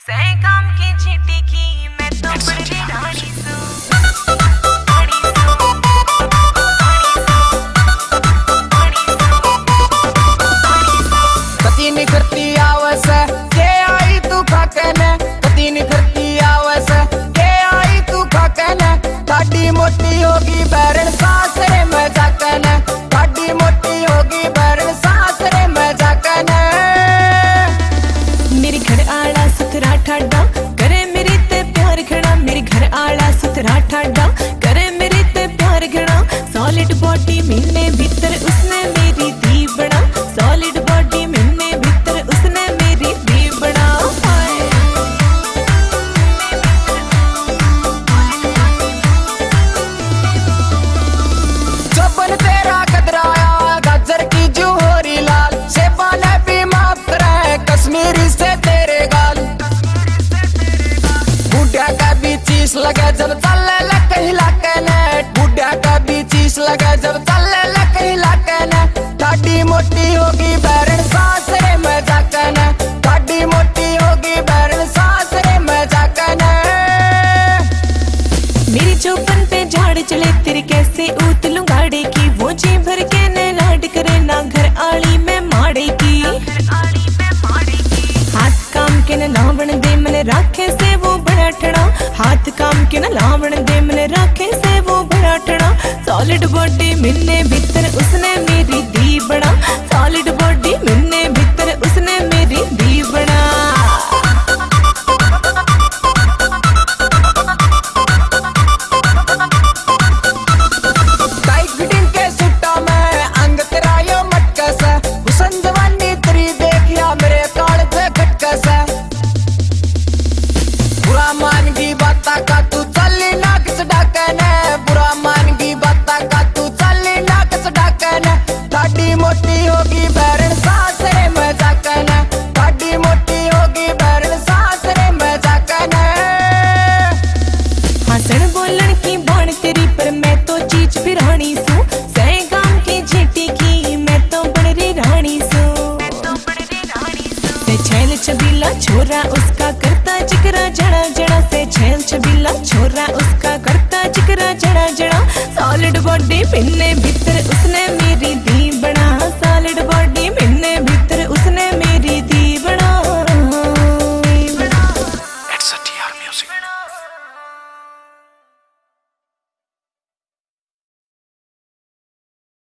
सही काम की चीटी की मैं तो बड़ी रानी कती निखरती आवस के आई तू खाकने, कती निखरती आवस के आई तू खाकने। ताड़ी मोटी होगी बैरन सासरे में जाकने, ताड़ी मोटी होगी बैरन सासरे में जाकने। मेरे घर आला सुथरा ठाडा करे मेरे ते प्यार घड़ा, मेरे घर आला सुथरा ठाडा करे मेरे ते प्यार घड़ा। सॉलिड बॉडी मिलने भीतर उसने मेरी दी बना, सॉलिड बॉडी मिलने भीतर उसने मेरी दी बना। चौपन तेरा कदराया गाजर की जूहोरी लाल, सेबा ने भी माफ करे कश्मीरी से तेरे गाल। बुढ़िया का भी चीज लगे जब चले लके हिलाकने, बुढ़िया का भी चीज लगे जब चले लके हिलाकने। ताड़ी मोटी होगी बैरन सासरे में जाकने, ताड़ी मोटी होगी बैरन सासरे में जाकने। मेरी चौपन पे झाड़ चले तेरे कैसे उतलूं गाड़े की, वो जी भर के ने लाड करे ना घर आली में माड़े की। हाथ काम के न लावण दे मन राखे से वो बड़ा ठड़ा, हाथ काम के न लावण दे मन राखे से वो बड़ा ठड़ा। सॉलिड बॉडी मिलने भीतर उसने मेरी